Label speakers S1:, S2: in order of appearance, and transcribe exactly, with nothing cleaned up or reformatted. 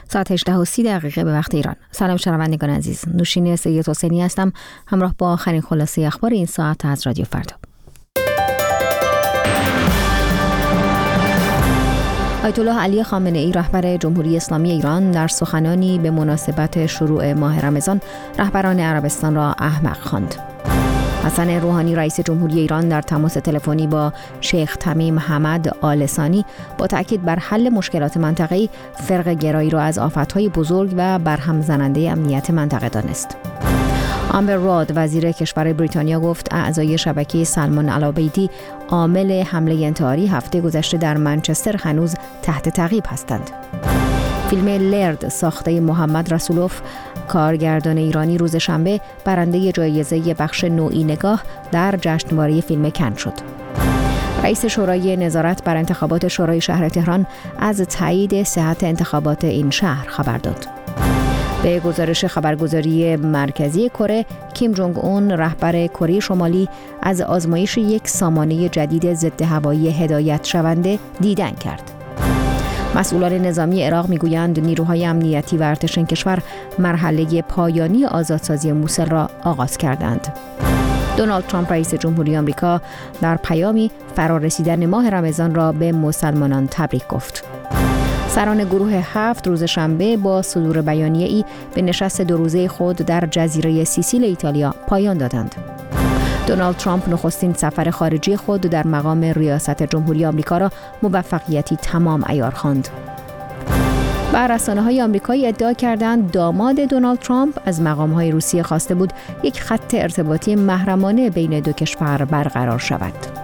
S1: ساعت هجده و سی دقیقه به وقت ایران. سلام شنوندگان عزیز، نوشین سید حسینی هستم، همراه با آخرین خلاصه اخبار این ساعت از رادیو فردا. آیت الله علی خامنه ای رهبر جمهوری اسلامی ایران در سخنانی به مناسبت شروع ماه رمضان رهبران عربستان را احمق خواند. حسن روحانی رئیس جمهوری ایران در تماس تلفنی با شیخ تمیم حمد آل ثانی با تأکید بر حل مشکلات منطقه‌ای فرق گرایی را از آفت‌های بزرگ و برهم زننده امنیت منطقه دانست. آمبر راد وزیر کشور بریتانیا گفت اعضای شبکه سلمان العابیدی عامل حمله انتحاری هفته گذشته در منچستر هنوز تحت تعقیب هستند. فیلم لرد ساخته محمد رسولوف کارگردان ایرانی روز شنبه برنده جایزه بخش نوعی نگاه در جشنواره فیلم کن شد. رئیس شورای نظارت بر انتخابات شورای شهر تهران از تایید صحت انتخابات این شهر خبر داد. به گزارش خبرگزاری مرکزی کره، کیم جونگ اون رهبر کره شمالی از آزمایش یک سامانه جدید ضد هوایی هدایت شونده دیدن کرد. مسئولان نظامی عراق میگویند نیروهای امنیتی و ارتش این کشور مرحله پایانی آزادسازی موسل را آغاز کردند. دونالد ترامپ رئیس جمهوری آمریکا در پیامی فرارسیدن ماه رمضان را به مسلمانان تبریک گفت. سران گروه هفت روز شنبه با صدور بیانیه‌ای به نشست دو روزه خود در جزیره سیسیل ایتالیا پایان دادند. دونالد ترامپ نخستین سفر خارجی خود در مقام ریاست جمهوری آمریکا را موفقیتی تمام عیار خواند. و رسانه‌های آمریکایی ادعا کردند داماد دونالد ترامپ از مقام‌های روسیه خواسته بود یک خط ارتباطی محرمانه بین دو کشور برقرار شود.